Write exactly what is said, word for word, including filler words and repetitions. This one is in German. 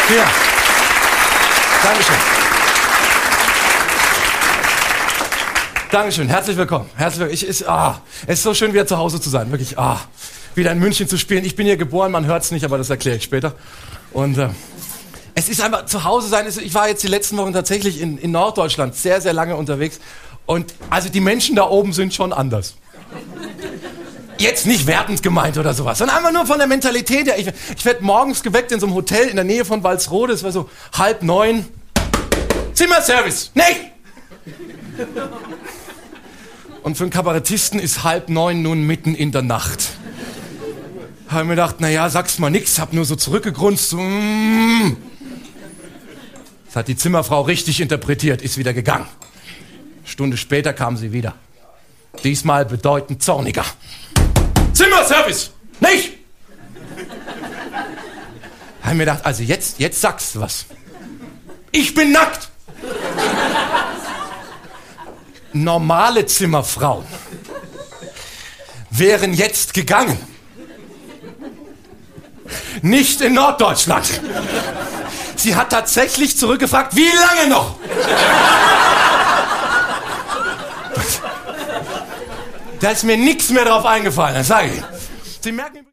Ja. Dankeschön. Dankeschön, herzlich willkommen. Herzlich willkommen. Ich, ist, ah, es ist so schön, wieder zu Hause zu sein. Wirklich, ah, wieder in München zu spielen. Ich bin hier geboren, man hört es nicht, aber das erkläre ich später. Und äh, es ist einfach, zu Hause sein. Ich war jetzt die letzten Wochen tatsächlich in, in Norddeutschland sehr, sehr lange unterwegs. Und also die Menschen da oben sind schon anders. Jetzt nicht wertend gemeint oder sowas, sondern einfach nur von der Mentalität her. Ich, ich werde morgens geweckt in so einem Hotel in der Nähe von Walsrode. Es war so halb neun. Zimmerservice. Nee! Und für einen Kabarettisten ist halb neun nun mitten in der Nacht. Habe mir gedacht, naja, sag's mal nix, hab nur so zurückgegrunzt. So, mm. Das hat die Zimmerfrau richtig interpretiert, ist wieder gegangen. Stunde später kam sie wieder. Diesmal bedeutend zorniger. Zimmerservice! Nicht! Habe mir gedacht, also jetzt, jetzt sagst du was. Ich bin nackt! Normale Zimmerfrauen wären jetzt gegangen. Nicht in Norddeutschland. Sie hat tatsächlich zurückgefragt, wie lange noch? Da ist mir nichts mehr drauf eingefallen, das sage ich. Sie merken